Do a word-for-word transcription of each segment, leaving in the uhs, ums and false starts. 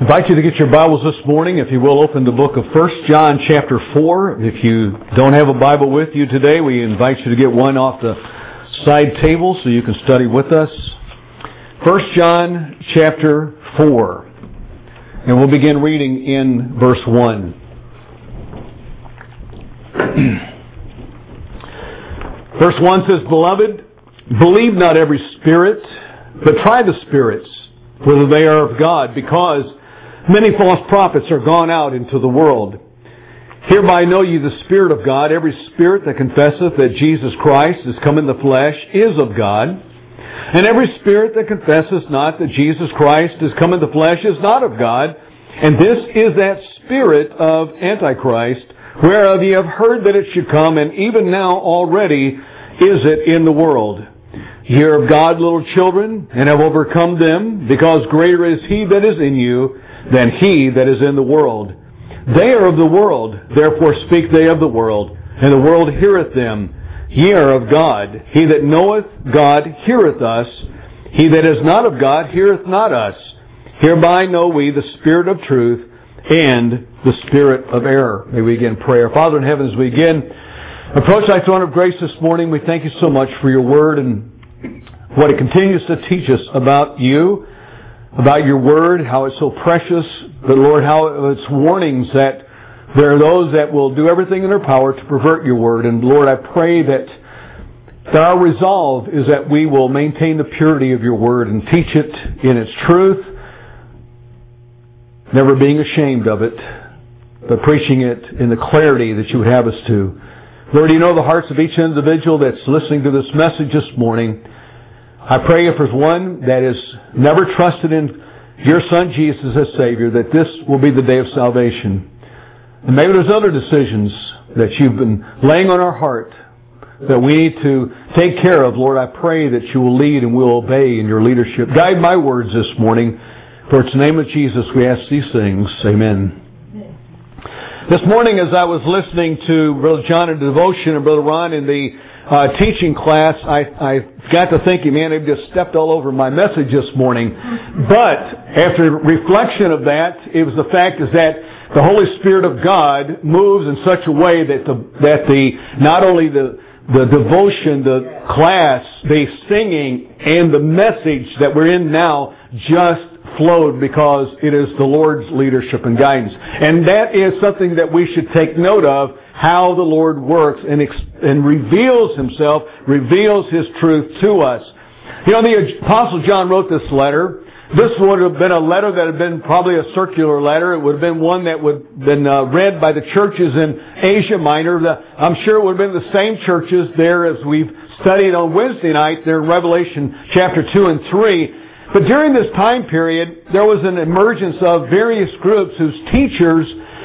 I invite you to get your Bibles this morning. If you will, open the book of First John chapter four. If you don't have a Bible with you today, we invite you to get one off the side table so you can study with us. First John chapter four. And we'll begin reading in verse one. Verse one says, "Beloved, believe not every spirit, but try the spirits, whether they are of God, because many false prophets are gone out into the world. Hereby know ye the Spirit of God. Every spirit that confesseth that Jesus Christ is come in the flesh is of God. And every spirit that confesseth not that Jesus Christ is come in the flesh is not of God. And this is that spirit of Antichrist, whereof ye have heard that it should come, and even now already is it in the world. Ye are of God, little children, and have overcome them, because greater is He that is in you than he that is in the world. They are of the world, therefore speak they of the world, and the world heareth them. Ye are of God. He that knoweth God heareth us. He that is not of God heareth not us. Hereby know we the spirit of truth and the spirit of error." May we begin prayer. Father in heaven, as we again approach thy throne of grace this morning, we thank you so much for your word and what it continues to teach us about you, about your word, how it's so precious, but Lord, how it's warnings that there are those that will do everything in their power to pervert your word. And Lord, I pray that, that our resolve is that we will maintain the purity of your word and teach it in its truth, never being ashamed of it, but preaching it in the clarity that you would have us to. Lord, you know the hearts of each individual that's listening to this message this morning. I pray if there's one that has never trusted in your Son Jesus as Savior, that this will be the day of salvation. And maybe there's other decisions that you've been laying on our heart that we need to take care of. Lord, I pray that you will lead and we'll obey in your leadership. Guide my words this morning. For it's in the name of Jesus we ask these things. Amen. This morning as I was listening to Brother John in devotion and Brother Ron in the uh, teaching class, I, I got to thinking, man, they've just stepped all over my message this morning. But after reflection of that, it was the fact is that the Holy Spirit of God moves in such a way that the that the not only the the devotion, the class, the singing, and the message that we're in now just flowed because it is the Lord's leadership and guidance. And that is something that we should take note of, how the Lord works and, ex- and reveals Himself, reveals His truth to us. You know, the Apostle John wrote this letter. This would have been a letter that had been probably a circular letter. It would have been one that would have been uh, read by the churches in Asia Minor. The, I'm sure it would have been the same churches there as we've studied on Wednesday night there in Revelation chapter two and three. But during this time period, there was an emergence of various groups whose teachers,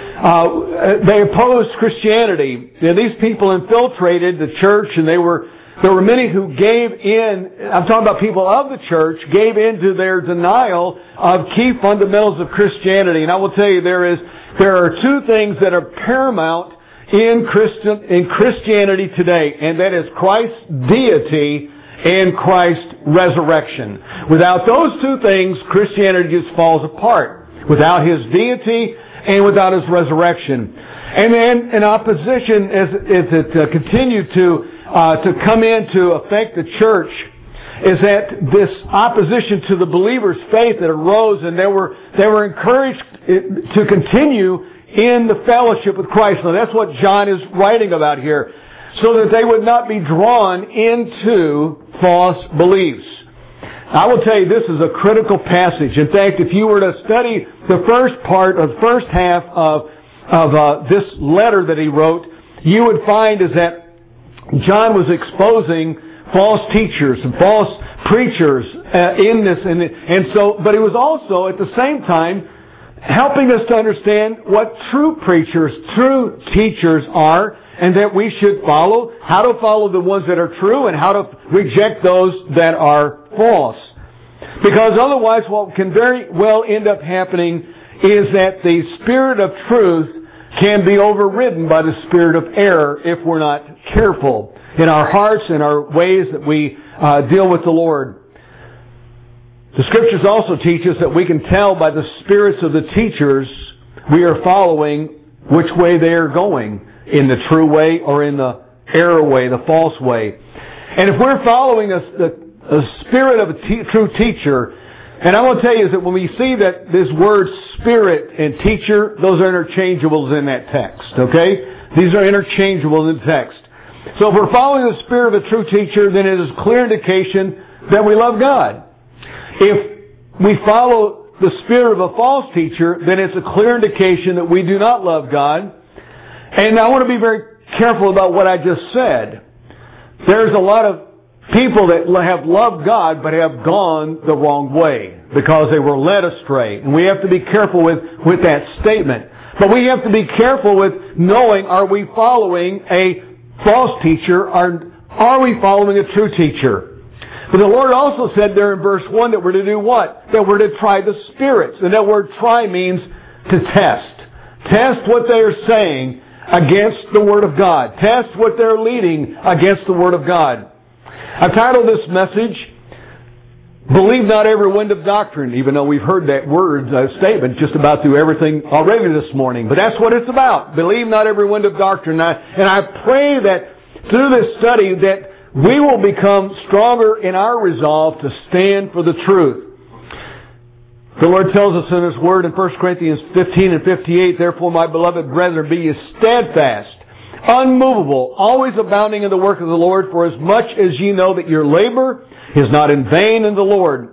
uh, they opposed Christianity. And these people infiltrated the church, and they were there were many who gave in, I'm talking about people of the church, gave into their denial of key fundamentals of Christianity. And I will tell you, there is there are two things that are paramount in Christian in Christianity today, and that is Christ's deity and Christ's resurrection. Without those two things, Christianity just falls apart. Without His deity and without His resurrection. And then in opposition, as, as it uh, continued to uh, to come in to affect the church, is that this opposition to the believer's faith that arose, and they were they were encouraged to continue in the fellowship with Christ. Now that's what John is writing about here, so that they would not be drawn into false beliefs. I will tell you, this is a critical passage. In fact, if you were to study the first part, or the first half of of uh, this letter that he wrote, you would find is that John was exposing false teachers and false preachers uh, in this, and, and so, but he was also at the same time helping us to understand what true preachers, true teachers are, and that we should follow, how to follow the ones that are true and how to reject those that are false. Because otherwise what can very well end up happening is that the spirit of truth can be overridden by the spirit of error if we're not careful in our hearts and our ways that we uh, deal with the Lord. The Scriptures also teach us that we can tell by the spirits of the teachers we are following which way they are going, in the true way or in the error way, the false way. And if we're following a, a, a spirit of a te- true teacher, and I want to tell you is that when we see that this word spirit and teacher, those are interchangeables in that text, okay? These are interchangeable in the text. So if we're following the spirit of a true teacher, then it is a clear indication that we love God. If we follow the spirit of a false teacher, then it's a clear indication that we do not love God. And I want to be very careful about what I just said. There's a lot of people that have loved God but have gone the wrong way because they were led astray. And we have to be careful with, with that statement. But we have to be careful with knowing, are we following a false teacher or are we following a true teacher? But the Lord also said there in verse one that we're to do what? That we're to try the spirits. And that word try means to test. Test what they are saying against the Word of God. Test what they're leading against the Word of God. I've titled this message, Believe Not Every Wind of Doctrine, even though we've heard that word uh, statement just about through everything already this morning. But that's what it's about. Believe not every wind of doctrine. And I, and I pray that through this study that we will become stronger in our resolve to stand for the truth. The Lord tells us in His Word in First Corinthians fifteen and fifty-eight, Therefore, my beloved brethren, be ye steadfast, unmovable, always abounding in the work of the Lord, for as much as ye know that your labor is not in vain in the Lord.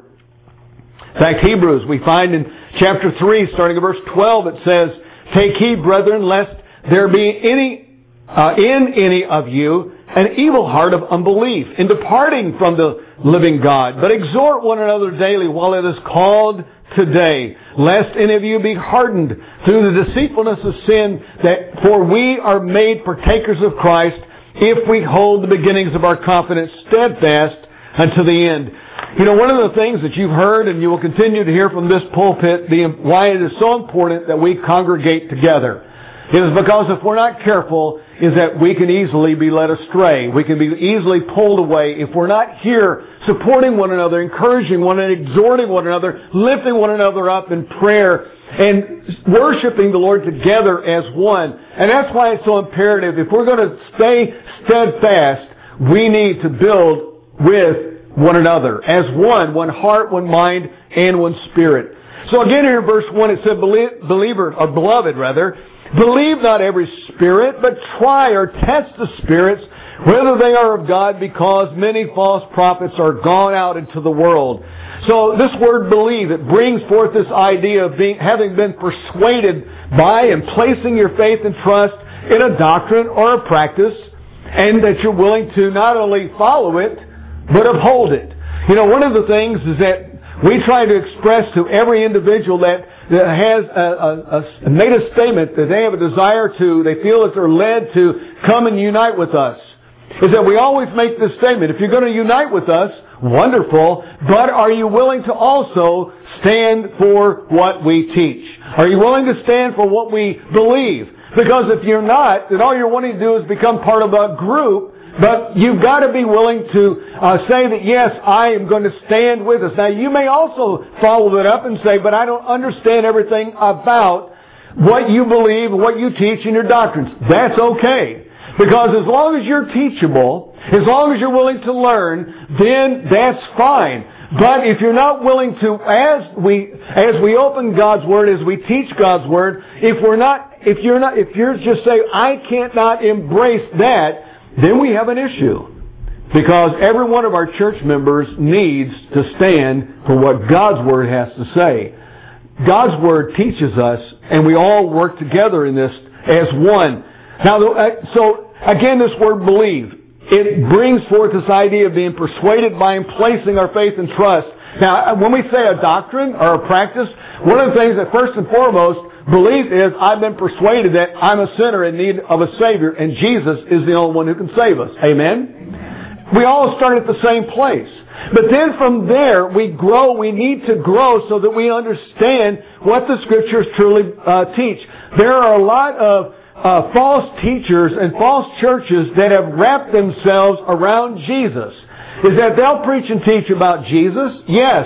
In fact, Hebrews, we find in chapter three, starting at verse twelve, it says, Take heed, brethren, lest there be any uh, in any of you an evil heart of unbelief, in departing from the living God. But exhort one another daily while it is called today, lest any of you be hardened through the deceitfulness of sin, that for we are made partakers of Christ if we hold the beginnings of our confidence steadfast unto the end. You know, one of the things that you've heard and you will continue to hear from this pulpit, the, why it is so important that we congregate together, is because if we're not careful, is that we can easily be led astray. We can be easily pulled away if we're not here supporting one another, encouraging one another, exhorting one another, lifting one another up in prayer, and worshiping the Lord together as one. And that's why it's so imperative. If we're going to stay steadfast, we need to build with one another as one, one heart, one mind, and one spirit. So again here in verse one it said, believer, or beloved rather, believe not every spirit, but try or test the spirits, whether they are of God, because many false prophets are gone out into the world. So this word believe, it brings forth this idea of being, having been persuaded by and placing your faith and trust in a doctrine or a practice, and that you're willing to not only follow it, but uphold it. You know, one of the things is that we try to express to every individual that, that has a, a, a made a statement that they have a desire to, they feel that they're led to come and unite with us, is that we always make this statement. If you're going to unite with us, wonderful, but are you willing to also stand for what we teach? Are you willing to stand for what we believe? Because if you're not, then all you're wanting to do is become part of a group. But you've got to be willing to uh, say that, yes, I am going to stand with us. Now, you may also follow it up and say, but I don't understand everything about what you believe and what you teach in your doctrines. That's okay. Because as long as you're teachable, as long as you're willing to learn, then that's fine. But if you're not willing to, as we as we open God's Word, as we teach God's Word, if we're not, if you're not, if you're just saying, I can't not embrace that, then we have an issue. Because every one of our church members needs to stand for what God's Word has to say. God's Word teaches us, and we all work together in this as one. Now, so again, this word believe, it brings forth this idea of being persuaded by and placing our faith and trust. Now, when we say a doctrine or a practice, one of the things that first and foremost, belief is I've been persuaded that I'm a sinner in need of a Savior, and Jesus is the only one who can save us. Amen? Amen. We all start at the same place. But then from there, we grow. We need to grow so that we understand what the Scriptures truly uh, teach. There are a lot of uh, false teachers and false churches that have wrapped themselves around Jesus. Is that they'll preach and teach about Jesus? Yes.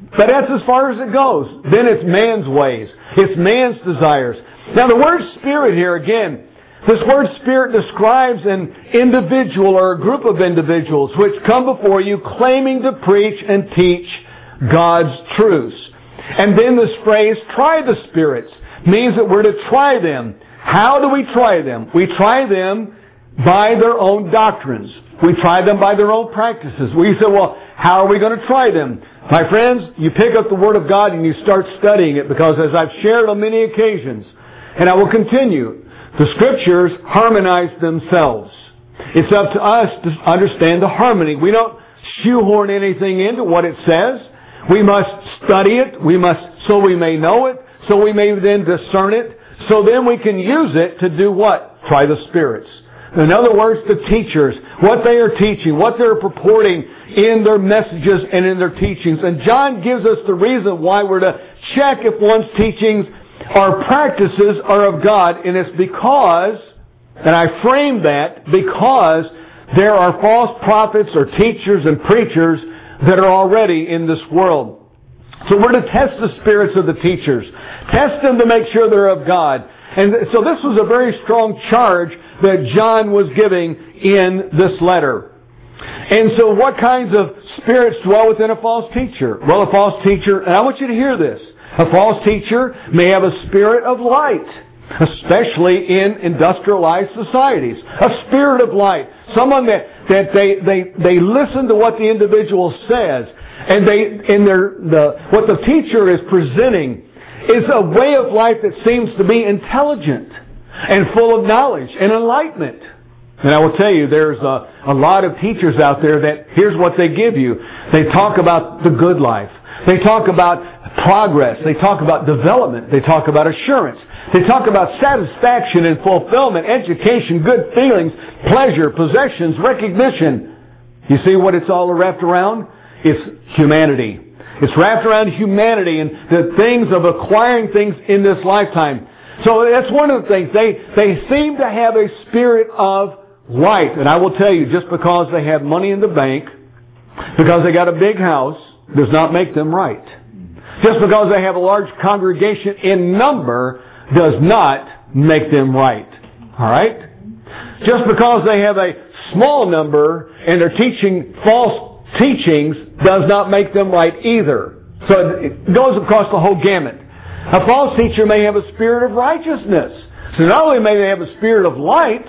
But that's as far as it goes. Then it's man's ways. It's man's desires. Now the word Spirit here, again, this word Spirit describes an individual or a group of individuals which come before you claiming to preach and teach God's truths. And then this phrase, try the spirits, means that we're to try them. How do we try them? We try them by their own doctrines. We try them by their own practices. We say, well, how are we going to try them? My friends, you pick up the Word of God and you start studying it, because as I've shared on many occasions, and I will continue, the Scriptures harmonize themselves. It's up to us to understand the harmony. We don't shoehorn anything into what it says. We must study it. We must, so we may know it, so we may then discern it, so then we can use it to do what? Try the spirits. In other words, the teachers, what they are teaching, what they're purporting in their messages and in their teachings. And John gives us the reason why we're to check if one's teachings or practices are of God, and it's because, and I frame that, because there are false prophets or teachers and preachers that are already in this world. So we're to test the spirits of the teachers. Test them to make sure they're of God. And so this was a very strong charge that John was giving in this letter. And so what kinds of spirits dwell within a false teacher? Well, a false teacher, and I want you to hear this, a false teacher may have a spirit of light, especially in industrialized societies. A spirit of light. Someone that, that they, they, they listen to what the individual says, and they, in their, the, what the teacher is presenting is a way of life that seems to be intelligent and full of knowledge and enlightenment. And I will tell you, there's a, a lot of teachers out there that, here's what they give you. They talk about the good life. They talk about progress. They talk about development. They talk about assurance. They talk about satisfaction and fulfillment, education, good feelings, pleasure, possessions, recognition. You see what it's all wrapped around? It's humanity. It's wrapped around humanity and the things of acquiring things in this lifetime. So that's one of the things. They, they seem to have a spirit of light. And I will tell you, just because they have money in the bank, because they got a big house, does not make them right. Just because they have a large congregation in number does not make them right. All right? Just because they have a small number and they're teaching false teachings does not make them right either. So it goes across the whole gamut. A false teacher may have a spirit of righteousness. So not only may they have a spirit of light,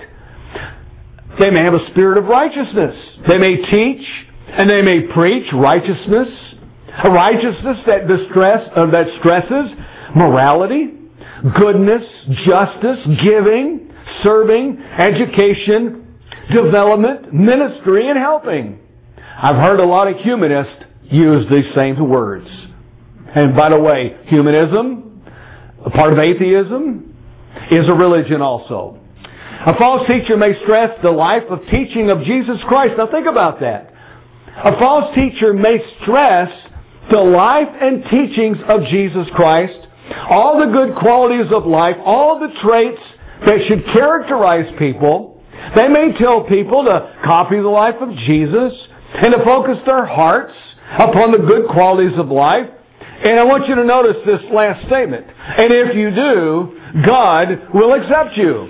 they may have a spirit of righteousness. They may teach and they may preach righteousness, a righteousness that distress, uh, that stresses morality, goodness, justice, giving, serving, education, development, ministry, and helping. I've heard a lot of humanists use these same words. And by the way, humanism, a part of atheism, is a religion also. A false teacher may stress the life of teaching of Jesus Christ. Now think about that. A false teacher may stress the life and teachings of Jesus Christ, all the good qualities of life, all the traits that should characterize people. They may tell people to copy the life of Jesus and to focus their hearts upon the good qualities of life. And I want you to notice this last statement. And if you do, God will accept you.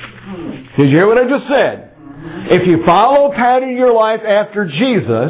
Did you hear what I just said? If you follow patterning your life after Jesus,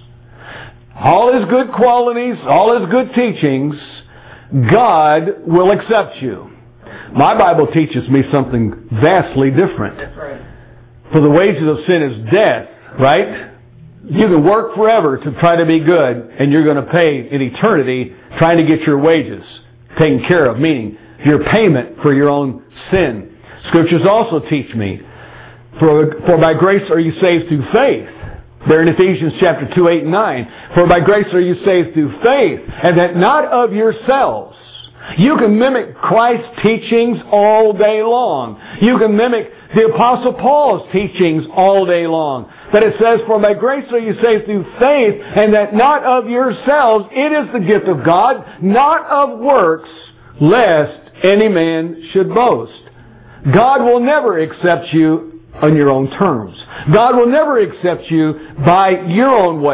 all His good qualities, all His good teachings, God will accept you. My Bible teaches me something vastly different. That's right. For the wages of sin is death, right? You can work forever to try to be good, and you're going to pay in eternity trying to get your wages taken care of, meaning your payment for your own sin. Scriptures also teach me, for, for by grace are you saved through faith. There in Ephesians chapter two, eight, and nine. For by grace are you saved through faith, and that not of yourselves. You can mimic Christ's teachings all day long. You can mimic the Apostle Paul's teachings all day long. But it says, for by grace are you saved through faith, and that not of yourselves. It is the gift of God, not of works, lest any man should boast. God will never accept you on your own terms. God will never accept you by your own ways.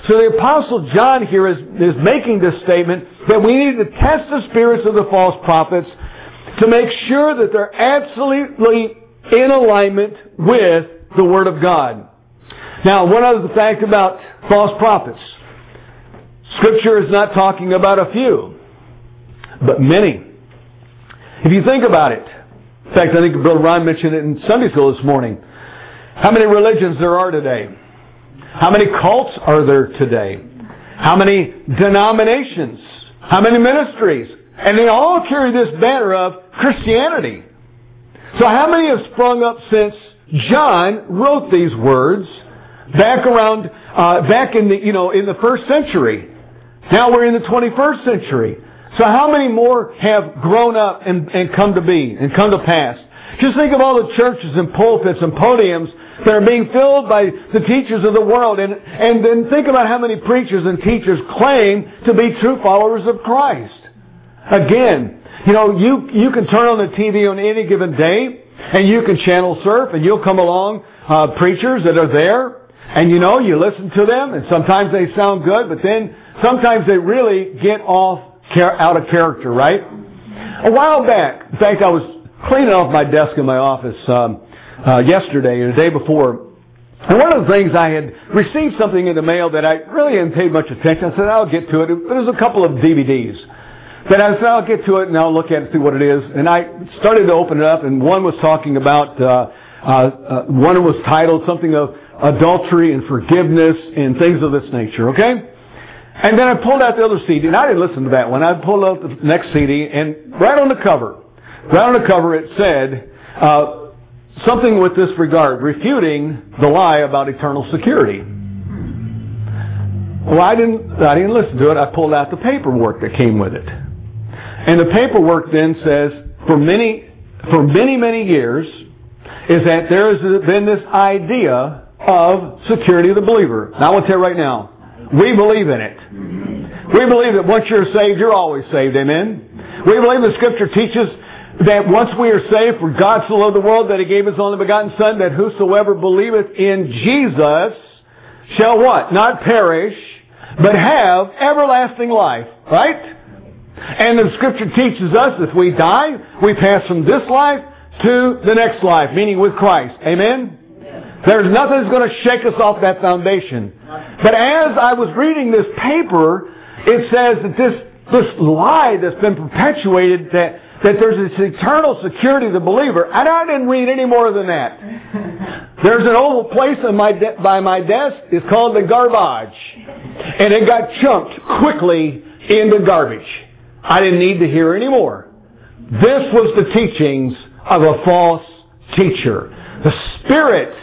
So the Apostle John here is, is making this statement that we need to test the spirits of the false prophets to make sure that they're absolutely in alignment with the Word of God. Now, one other fact about false prophets. Scripture is not talking about a few, but many. If you think about it, in fact, I think Brother Ron mentioned it in Sunday school this morning. How many religions there are today? How many cults are there today? How many denominations? How many ministries? And they all carry this banner of Christianity. So how many have sprung up since John wrote these words back around, uh, back in the, you know, in the first century? Now we're in the twenty-first century. So how many more have grown up and, and come to be and come to pass? Just think of all the churches and pulpits and podiums that are being filled by the teachers of the world. And, and then think about how many preachers and teachers claim to be true followers of Christ. Again, you know, you, you can turn on the T V on any given day and you can channel surf and you'll come along uh, preachers that are there. And you know, you listen to them and sometimes they sound good, but then sometimes they really get off out of character, right? A while back, in fact, I was cleaning off my desk in my office um, uh, yesterday or the day before, and one of the things I had received something in the mail that I really hadn't paid much attention. I said, I'll get to it. It was a couple of D V Ds. But I said, I'll get to it and I'll look at it and see what it is. And I started to open it up, and one was talking about, uh, uh, uh, one was titled something of adultery and forgiveness and things of this nature, okay? And then I pulled out the other C D, and I didn't listen to that one. I pulled out the next C D, and right on the cover, right on the cover it said uh, something with this regard, refuting the lie about eternal security. Well, I didn't, I didn't listen to it. I pulled out the paperwork that came with it. And the paperwork then says, for many, for many, many years, is that there has been this idea of security of the believer. Now I want to tell you right now, we believe in it. We believe that once you're saved, you're always saved. Amen? We believe the Scripture teaches that once we are saved, for God so loved the world that He gave His only begotten Son, that whosoever believeth in Jesus shall what? Not perish, but have everlasting life. Right? And the Scripture teaches us if we die, we pass from this life to the next life, meaning with Christ. Amen? There's nothing that's going to shake us off that foundation. But as I was reading this paper, it says that this, this lie that's been perpetuated, that, that there's this eternal security of the believer, and I didn't read any more than that. There's an oval place in my de- by my desk. It's called the garbage. And it got chunked quickly in the garbage. I didn't need to hear any more. This was the teachings of a false teacher. The spirit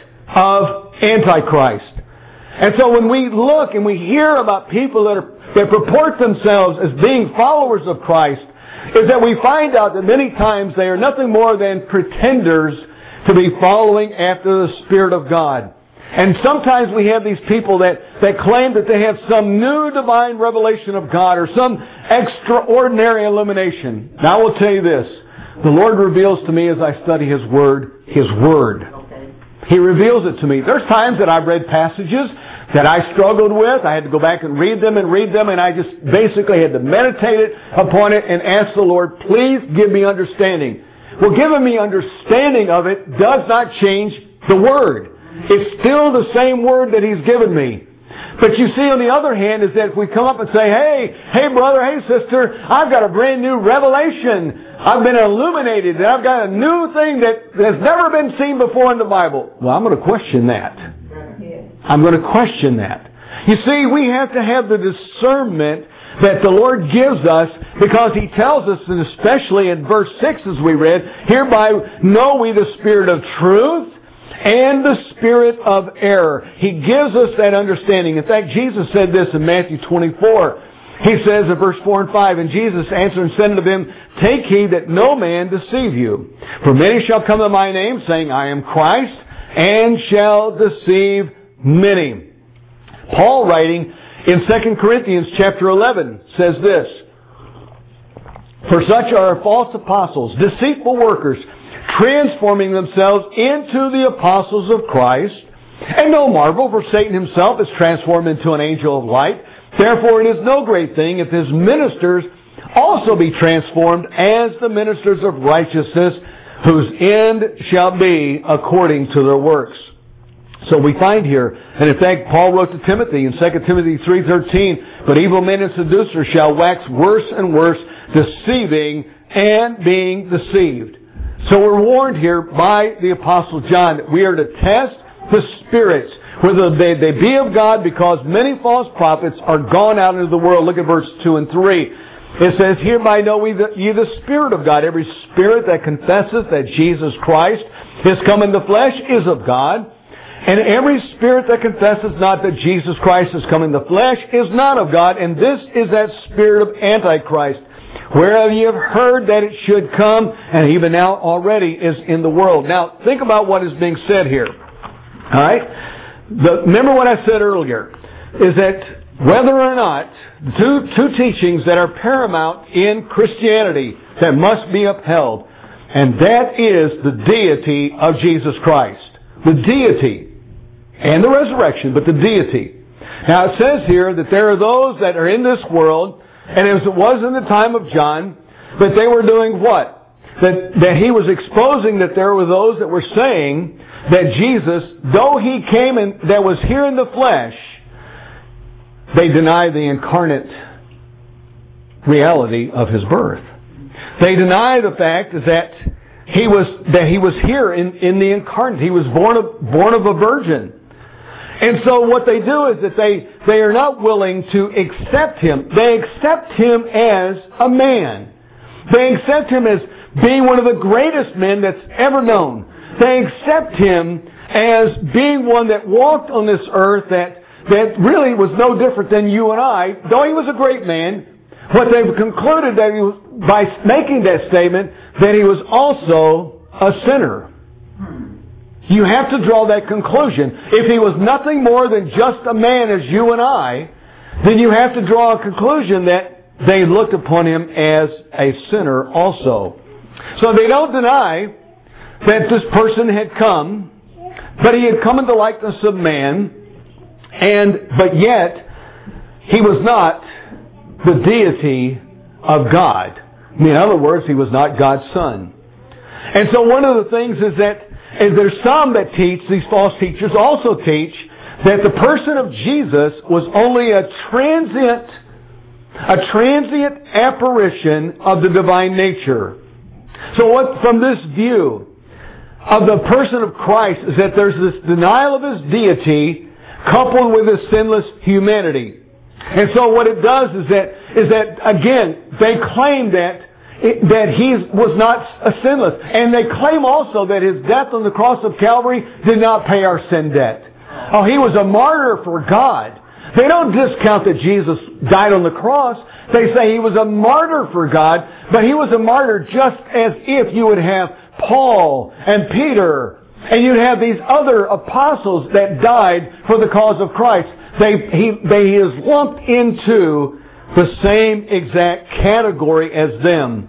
of Antichrist. And so when we look and we hear about people that, are, that purport themselves as being followers of Christ, is that we find out that many times they are nothing more than pretenders to be following after the Spirit of God. And sometimes we have these people that, that claim that they have some new divine revelation of God or some extraordinary illumination. Now I will tell you this. The Lord reveals to me as I study His Word, His Word. He reveals it to me. There's times that I've read passages that I struggled with. I had to go back and read them and read them, and I just basically had to meditate it upon it and ask the Lord, please give me understanding. Well, giving me understanding of it does not change the Word. It's still the same Word that He's given me. But you see, on the other hand, is that if we come up and say, hey, hey brother, hey sister, I've got a brand new revelation. I've been illuminated, and I've got a new thing that has never been seen before in the Bible. Well, I'm going to question that. I'm going to question that. You see, we have to have the discernment that the Lord gives us, because He tells us, and especially in verse six as we read, hereby know we the spirit of truth and the spirit of error. He gives us that understanding. In fact, Jesus said this in Matthew twenty-four. He says in verse four and five, and Jesus answered and said unto them, take heed that no man deceive you. For many shall come in my name, saying, I am Christ, and shall deceive many. Paul, writing in Second Corinthians chapter eleven, says this, for such are false apostles, deceitful workers, transforming themselves into the apostles of Christ. And no marvel, for Satan himself is transformed into an angel of light. Therefore it is no great thing if his ministers also be transformed as the ministers of righteousness, whose end shall be according to their works. So we find here, and in fact Paul wrote to Timothy in Second Timothy three thirteen, but evil men and seducers shall wax worse and worse, deceiving and being deceived. So we're warned here by the Apostle John that we are to test the spirits, whether they, they be of God, because many false prophets are gone out into the world. Look at verse two and three. It says, hereby know we that ye the Spirit of God. Every spirit that confesses that Jesus Christ is come in the flesh is of God. And every spirit that confesses not that Jesus Christ is come in the flesh is not of God. And this is that spirit of Antichrist, whereof ye have heard that it should come, and even now already is in the world. Now, think about what is being said here. All right? The, remember what I said earlier, is that whether or not, two, two teachings that are paramount in Christianity that must be upheld, and that is the deity of Jesus Christ. The deity. And the resurrection, but the deity. Now it says here that there are those that are in this world, and as it was in the time of John, that they were doing what? That, that he was exposing that there were those that were saying that Jesus, though he came and that was here in the flesh, they deny the incarnate reality of his birth. They deny the fact that he was that he was here in, in the incarnate. He was born of born of a virgin. And so what they do is that they, they are not willing to accept him. They accept him as a man. They accept him as being one of the greatest men that's ever known. They accept him as being one that walked on this earth that, that really was no different than you and I. Though he was a great man, what they've concluded that he was, by making that statement, that he was also a sinner. You have to draw that conclusion. If he was nothing more than just a man as you and I, then you have to draw a conclusion that they looked upon him as a sinner also. So they don't deny that this person had come, but he had come in the likeness of man, and but yet he was not the deity of God. In other words, he was not God's son. And so one of the things is that And there's some that teach, these false teachers also teach, that the person of Jesus was only a transient, a transient apparition of the divine nature. So what, from this view of the person of Christ, is that there's this denial of his deity coupled with his sinless humanity. And so what it does is that, is that again, they claim that It, that he was not a sinless. And they claim also that his death on the cross of Calvary did not pay our sin debt. Oh, he was a martyr for God. They don't discount that Jesus died on the cross. They say he was a martyr for God, but he was a martyr just as if you would have Paul and Peter, and you'd have these other apostles that died for the cause of Christ. They, he, they, he is lumped into the same exact category as them.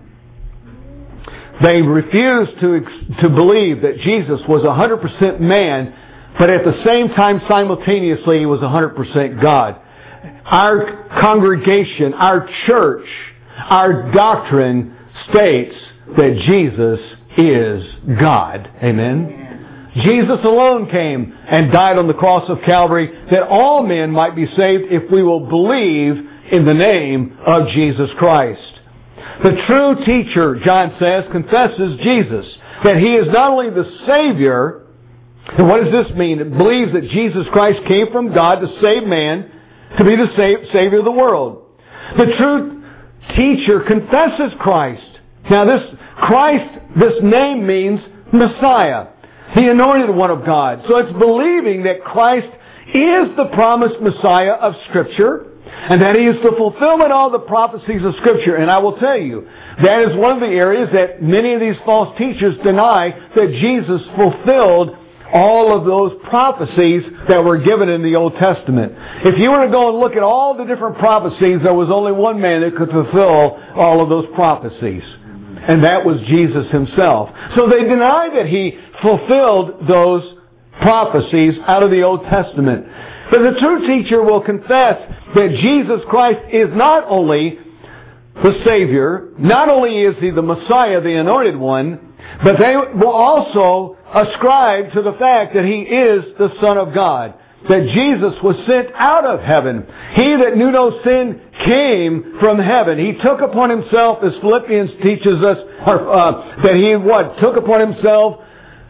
They refuse to, to believe that Jesus was one hundred percent man, but at the same time, simultaneously, he was one hundred percent God. Our congregation, our church, our doctrine states that Jesus is God. Amen? Jesus alone came and died on the cross of Calvary that all men might be saved if we will believe in the name of Jesus Christ. The true teacher, John says, confesses Jesus, that he is not only the Savior, and what does this mean? It believes that Jesus Christ came from God to save man, to be the Savior of the world. The true teacher confesses Christ. Now this Christ, this name means Messiah, the anointed one of God. So it's believing that Christ is the promised Messiah of Scripture, and that he is the fulfillment of all the prophecies of Scripture. And I will tell you, that is one of the areas that many of these false teachers deny that Jesus fulfilled all of those prophecies that were given in the Old Testament. If you were to go and look at all the different prophecies, there was only one man that could fulfill all of those prophecies. And that was Jesus himself. So they deny that he fulfilled those prophecies out of the Old Testament. But the true teacher will confess that Jesus Christ is not only the Savior, not only is He the Messiah, the Anointed One, but they will also ascribe to the fact that He is the Son of God. That Jesus was sent out of heaven. He that knew no sin came from heaven. He took upon Himself, as Philippians teaches us, or, uh, that He what? Took upon Himself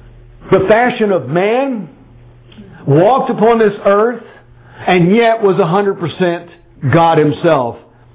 the fashion of man, walked upon this earth, and yet was one hundred percent God Himself.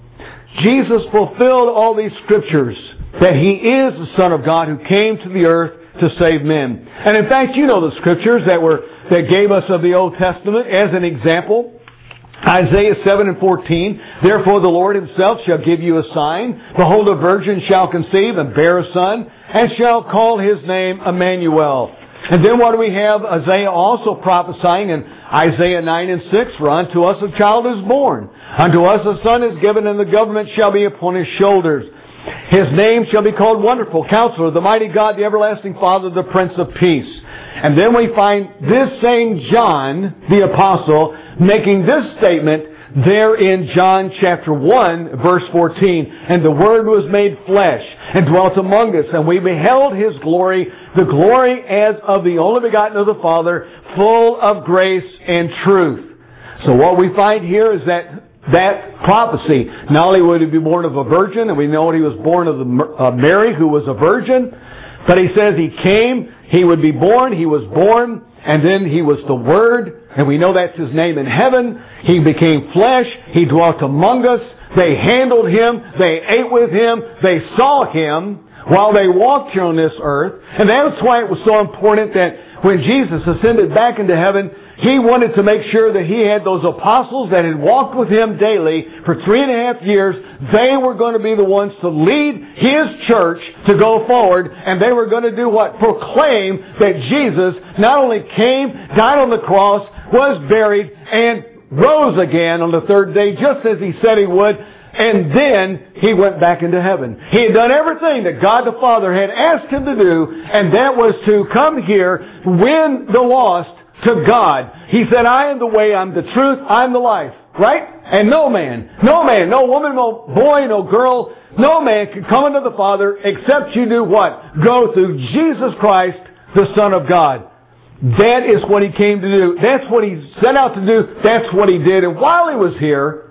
Jesus fulfilled all these scriptures that He is the Son of God who came to the earth to save men. And in fact, you know the scriptures that were that gave us of the Old Testament as an example. Isaiah seven and fourteen, therefore the Lord Himself shall give you a sign. Behold, a virgin shall conceive and bear a son, and shall call His name Emmanuel. And then what do we have? Isaiah also prophesying in Isaiah nine and six, for unto us a child is born, unto us a son is given, and the government shall be upon His shoulders. His name shall be called Wonderful, Counselor, the Mighty God, the Everlasting Father, the Prince of Peace. And then we find this same John, the Apostle, making this statement there in John chapter one, verse fourteen. And the Word was made flesh and dwelt among us, and we beheld His glory, the glory as of the only begotten of the Father, full of grace and truth. So what we find here is that that prophecy, not only would He be born of a virgin, and we know He was born of, the, of Mary, who was a virgin, but He says He came, He would be born, He was born, and then He was the Word, and we know that's His name in heaven. He became flesh, He dwelt among us, they handled Him, they ate with Him, they saw Him while they walked here on this earth. And that's why it was so important that when Jesus ascended back into heaven, He wanted to make sure that He had those apostles that had walked with Him daily for three and a half years. They were going to be the ones to lead His church to go forward. And they were going to do what? Proclaim that Jesus not only came, died on the cross, was buried, and rose again on the third day, just as He said He would. And then He went back into heaven. He had done everything that God the Father had asked Him to do, and that was to come here, win the lost to God. He said, I am the way, I'm the truth, I'm the life. Right? And no man, no man, no woman, no boy, no girl, no man can come unto the Father except you do what? Go through Jesus Christ, the Son of God. That is what He came to do. That's what He set out to do. That's what He did. And while He was here,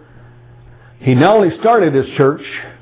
He not only started His church,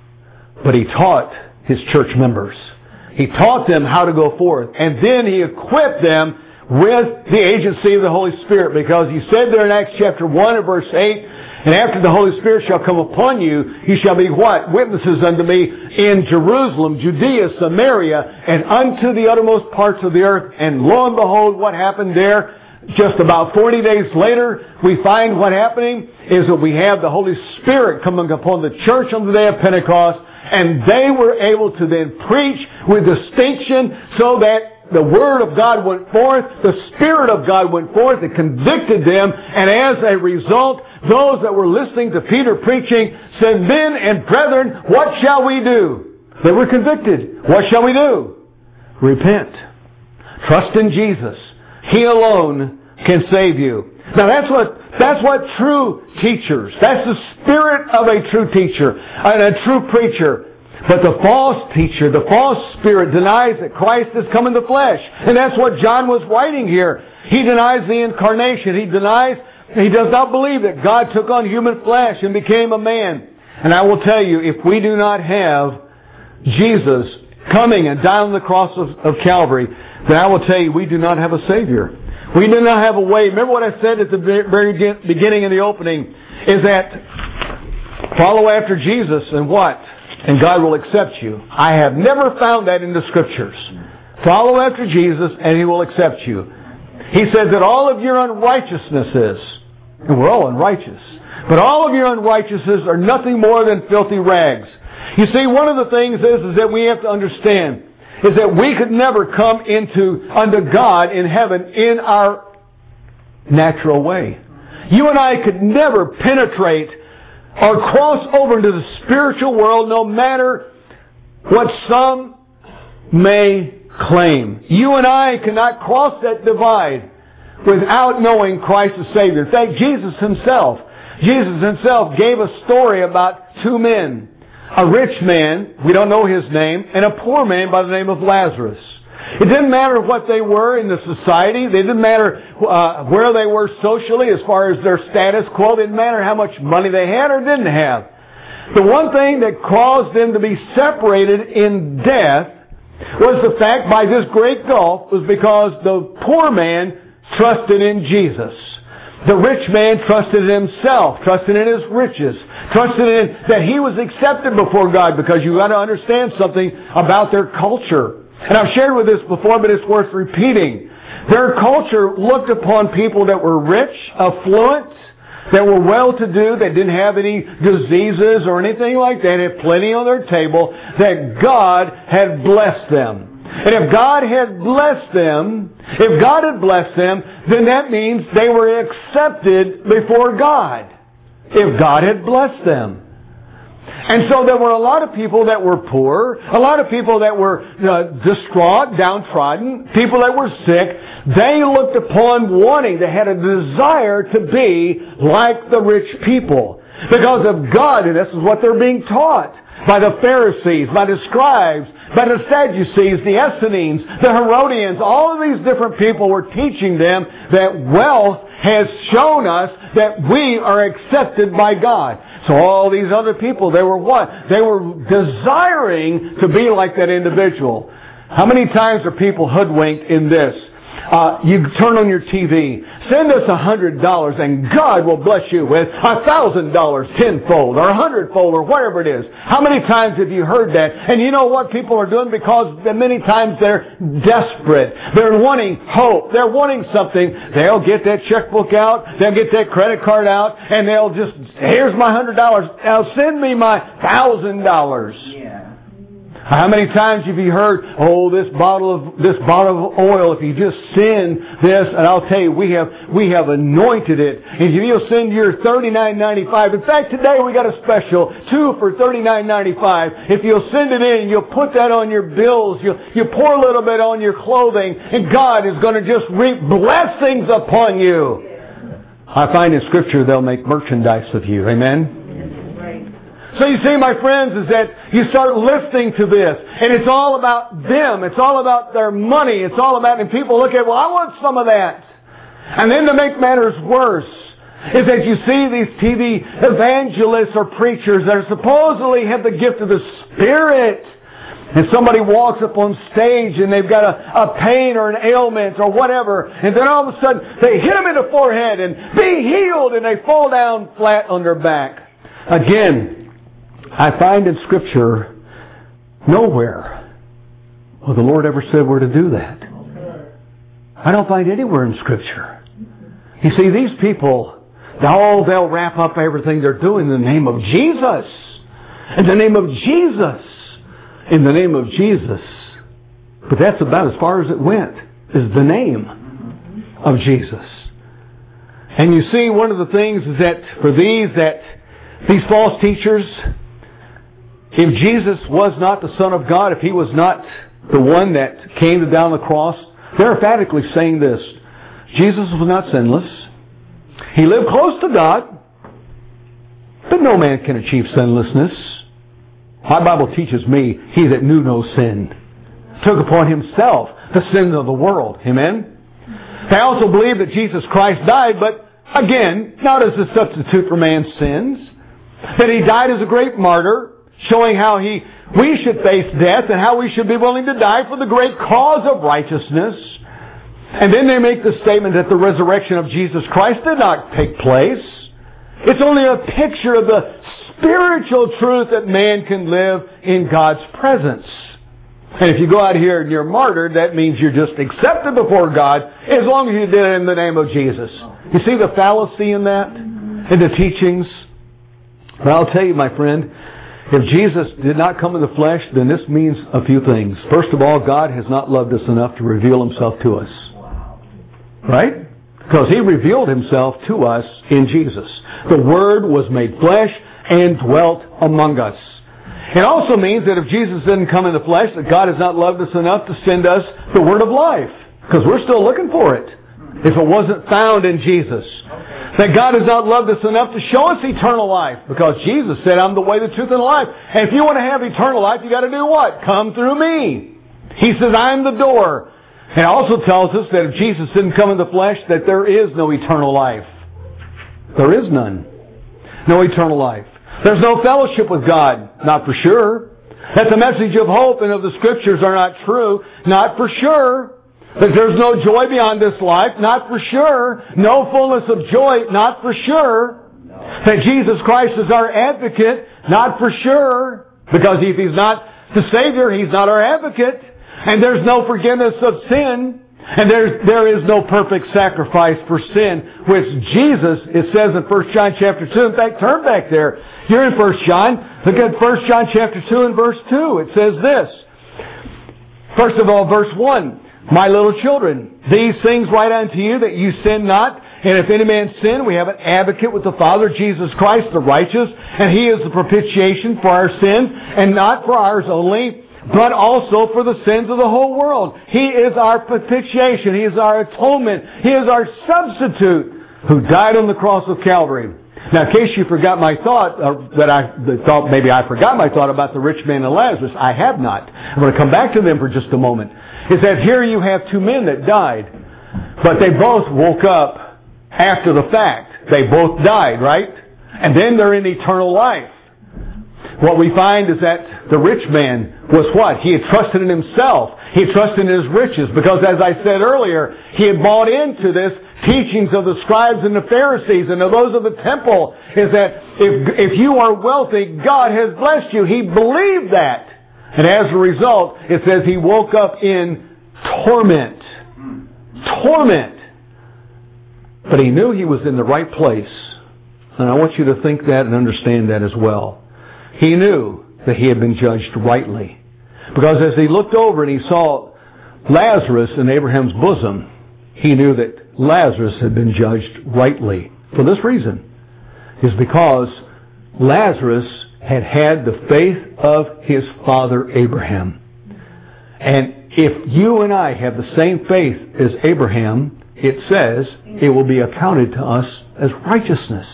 but He taught His church members. He taught them how to go forth. And then He equipped them with the agency of the Holy Spirit, because He said there in Acts chapter one and verse eight, and after the Holy Spirit shall come upon you, you shall be what? Witnesses unto me in Jerusalem, Judea, Samaria, and unto the uttermost parts of the earth. And lo and behold, what happened there? Just about forty days later, we find what happening is that we have the Holy Spirit coming upon the church on the day of Pentecost, and they were able to then preach with distinction, so that the Word of God went forth, the Spirit of God went forth, it convicted them, and as a result, those that were listening to Peter preaching said, Men and brethren, what shall we do? They were convicted. What shall we do? Repent. Trust in Jesus. He alone can save you. Now that's what that's what true teachers, that's the spirit of a true teacher and a true preacher. But the false teacher, the false spirit denies that Christ has come in the flesh. And that's what John was writing here. He denies the incarnation. He denies, he does not believe that God took on human flesh and became a man. And I will tell you, if we do not have Jesus coming and dying on the cross of, of Calvary, then I will tell you, we do not have a Savior. We do not have a way. Remember what I said at the very beginning in the opening, is that follow after Jesus and what? And God will accept you. I have never found that in the Scriptures. Follow after Jesus and He will accept you. He says that all of your unrighteousnesses, and we're all unrighteous, but all of your unrighteousnesses are nothing more than filthy rags. You see, one of the things is, is that we have to understand is that we could never come into unto God in heaven in our natural way. You and I could never penetrate or cross over into the spiritual world, no matter what some may claim. You and I cannot cross that divide. without knowing Christ as Savior. In fact, Jesus Himself, Jesus Himself gave a story about two men. A rich man, we don't know his name, and a poor man by the name of Lazarus. It didn't matter what they were in the society. It didn't matter uh, where they were socially as far as their status quo. It didn't matter how much money they had or didn't have. The one thing that caused them to be separated in death was the fact by this great gulf was because the poor man trusted in Jesus. The rich man trusted in himself, trusted in his riches, trusted in that he was accepted before God, because you've got to understand something about their culture. And I've shared with this before, but it's worth repeating. Their culture looked upon people that were rich, affluent, that were well-to-do, that didn't have any diseases or anything like that, had plenty on their table, that God had blessed them. And if God had blessed them, if God had blessed them, then that means they were accepted before God. If God had blessed them. And so there were a lot of people that were poor, a lot of people that were uh, distraught, downtrodden, people that were sick. They looked upon wanting, they had a desire to be like the rich people. Because of God, and this is what they're being taught by the Pharisees, by the scribes, by the Sadducees, the Essenes, the Herodians. All of these different people were teaching them that wealth has shown us that we are accepted by God. So all these other people, they were what? They were desiring to be like that individual. How many times are people hoodwinked in this? Uh, you turn on your T V, send us a hundred dollars and God will bless you with a thousand dollars tenfold or a hundredfold or whatever it is. How many times have you heard that? And you know what people are doing? Because many times they're desperate. They're wanting hope. They're wanting something. They'll get that checkbook out. They'll get that credit card out and they'll just, here's my hundred dollars. Now send me my thousand dollars. How many times have you heard, oh, this bottle of this bottle of oil, if you just send this, and I'll tell you, we have we have anointed it. And if you'll send your thirty-nine ninety-five. In fact, today we got a special, two for thirty-nine ninety-five. If you'll send it in, you'll put that on your bills, you'll you pour a little bit on your clothing, and God is going to just reap blessings upon you. I find in Scripture they'll make merchandise of you. Amen? So you see, my friends, is that you start listening to this, and it's all about them. It's all about their money. It's all about, and people look at, well, I want some of that. And then to make matters worse, is that you see these T V evangelists or preachers that are supposedly have the gift of the Spirit. And somebody walks up on stage and they've got a, a pain or an ailment or whatever. And then all of a sudden they hit them in the forehead and be healed, and they fall down flat on their back. Again, I find in Scripture nowhere will the Lord ever said we're to do that. I don't find anywhere in Scripture. You see, these people, oh, they'll wrap up everything they're doing in the name of Jesus. In the name of Jesus. In the name of Jesus. But that's about as far as it went, is the name of Jesus. And you see, one of the things is that for these, that these false teachers, if Jesus was not the Son of God, if He was not the one that came down the cross, they're emphatically saying this. Jesus was not sinless. He lived close to God, but no man can achieve sinlessness. My Bible teaches me, He that knew no sin took upon Himself the sin of the world. Amen? They also believe that Jesus Christ died, but again, not as a substitute for man's sins. That He died as a great martyr, showing how he we should face death and how we should be willing to die for the great cause of righteousness. And then they make the statement that the resurrection of Jesus Christ did not take place. It's only a picture of the spiritual truth that man can live in God's presence. And if you go out here and you're martyred, that means you're just accepted before God as long as you did it in the name of Jesus. You see the fallacy in that? In the teachings? Well, I'll tell you, my friend, if Jesus did not come in the flesh, then this means a few things. First of all, God has not loved us enough to reveal Himself to us. Right? Because He revealed Himself to us in Jesus. The Word was made flesh and dwelt among us. It also means that if Jesus didn't come in the flesh, that God has not loved us enough to send us the Word of life. Because we're still looking for it. if it wasn't found in Jesus. That God has not loved us enough to show us eternal life. Because Jesus said, I'm the way, the truth, and the life. And if you want to have eternal life, you got to do what? Come through me. He says, I'm the door. And it also tells us that if Jesus didn't come in the flesh, that there is no eternal life. There is none. No eternal life. There's no fellowship with God. Not for sure. That the message of hope and of the Scriptures are not true. Not for sure. That there's no joy beyond this life. Not for sure. No fullness of joy. Not for sure. That Jesus Christ is our advocate. Not for sure. Because if He's not the Savior, He's not our advocate. And there's no forgiveness of sin. And there's, there is no perfect sacrifice for sin, which Jesus, it says in First John chapter two. In fact, turn back there. You're in First John. Look at First John chapter two and verse two. It says this. First of all, verse one. My little children, these things write unto you that you sin not. And if any man sin, we have an advocate with the Father, Jesus Christ the righteous. And He is the propitiation for our sins, and not for ours only, but also for the sins of the whole world. He is our propitiation. He is our atonement. He is our substitute who died on the cross of Calvary. Now, in case you forgot my thought, or that I thought maybe I forgot my thought about the rich man and Lazarus, I have not. I'm going to come back to them for just a moment. Is that here you have two men that died, but they both woke up after the fact. They both died, right? And then they're in eternal life. What we find is that the rich man was what? He had trusted in himself. He had trusted in his riches because, as I said earlier, he had bought into this teachings of the scribes and the Pharisees and of those of the temple, is that if, if you are wealthy, God has blessed you. He believed that. And as a result, it says he woke up in torment. Torment. But he knew he was in the right place. And I want you to think that and understand that as well. He knew that he had been judged rightly. Because as he looked over and he saw Lazarus in Abraham's bosom, he knew that Lazarus had been judged rightly. For this reason, is because Lazarus had had the faith of his father Abraham. And if you and I have the same faith as Abraham, it says it will be accounted to us as righteousness.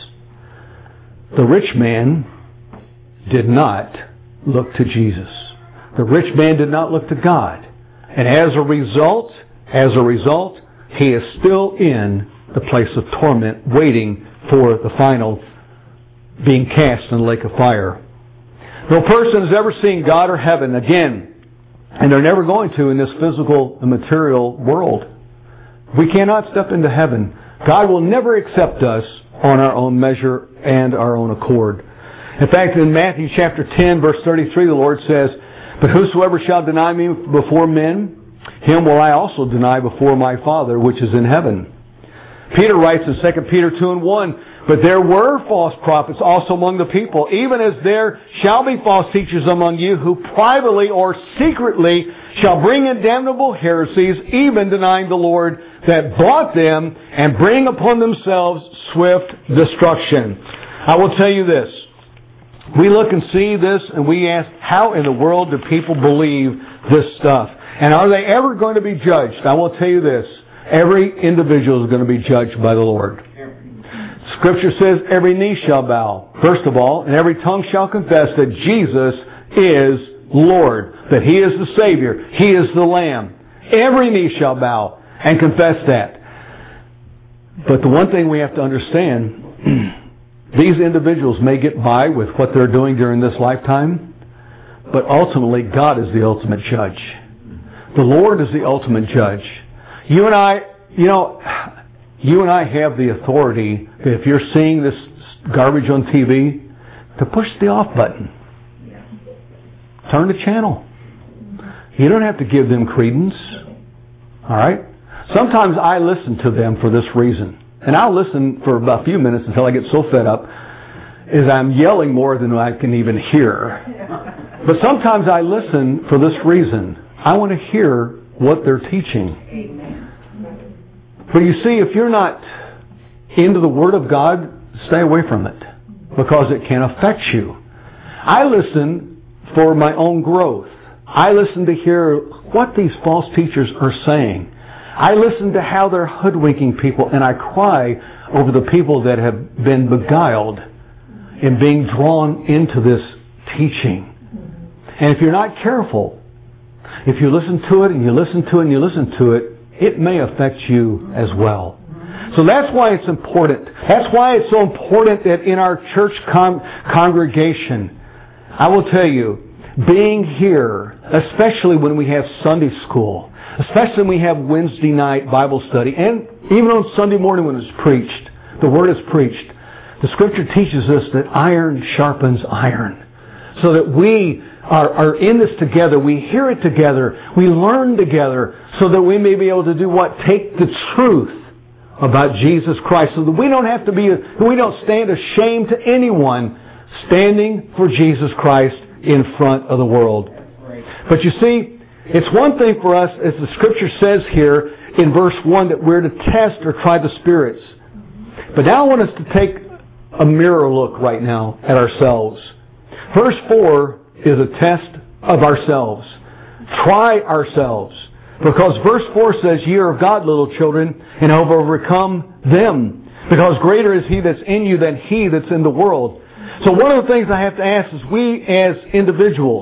The rich man did not look to Jesus. The rich man did not look to God. And as a result, as a result, he is still in the place of torment, waiting for the final being cast in the lake of fire. No person has ever seen God or heaven again, and they're never going to in this physical and material world. We cannot step into heaven. God will never accept us on our own measure and our own accord. In fact, in Matthew chapter ten, verse thirty-three, the Lord says, But whosoever shall deny me before men, him will I also deny before my Father which is in heaven. Peter writes in Second Peter two and one, But there were false prophets also among the people, even as there shall be false teachers among you, who privately or secretly shall bring in damnable heresies, even denying the Lord that bought them, and bring upon themselves swift destruction. I will tell you this. We look and see this and we ask, how in the world do people believe this stuff? And are they ever going to be judged? I will tell you this. Every individual is going to be judged by the Lord. Scripture says every knee shall bow, first of all, and every tongue shall confess that Jesus is Lord, that He is the Savior, He is the Lamb. Every knee shall bow and confess that. But the one thing we have to understand, these individuals may get by with what they're doing during this lifetime, but ultimately God is the ultimate judge. The Lord is the ultimate judge. You and I, you know, you and I have the authority, if you're seeing this garbage on T V, to push the off button. Turn the channel. You don't have to give them credence. All right? Sometimes I listen to them for this reason. And I'll listen for about a few minutes until I get so fed up as I'm yelling more than I can even hear. But sometimes I listen for this reason. I want to hear what they're teaching. But you see, if you're not into the Word of God, stay away from it, because it can affect you. I listen for my own growth. I listen to hear what these false teachers are saying. I listen to how they're hoodwinking people, and I cry over the people that have been beguiled in being drawn into this teaching. And if you're not careful, if you listen to it and you listen to it and you listen to it, it may affect you as well. So that's why it's important. That's why it's so important that in our church con- congregation, I will tell you, being here, especially when we have Sunday school, especially when we have Wednesday night Bible study, and even on Sunday morning when it's preached, the Word is preached, the Scripture teaches us that iron sharpens iron. So that we are, are in this together, we hear it together, we learn together, so that we may be able to do what? Take the truth about Jesus Christ, so that we don't have to be, we don't stand ashamed to anyone standing for Jesus Christ in front of the world. But you see, it's one thing for us, as the Scripture says here in verse one, that we're to test or try the spirits. But now I want us to take a mirror look right now at ourselves. Verse four is a test of ourselves. Try ourselves. Because verse four says, "Ye are of God, little children, and have overcome them. Because greater is He that's in you than he that's in the world." So one of the things I have to ask is, we as individuals,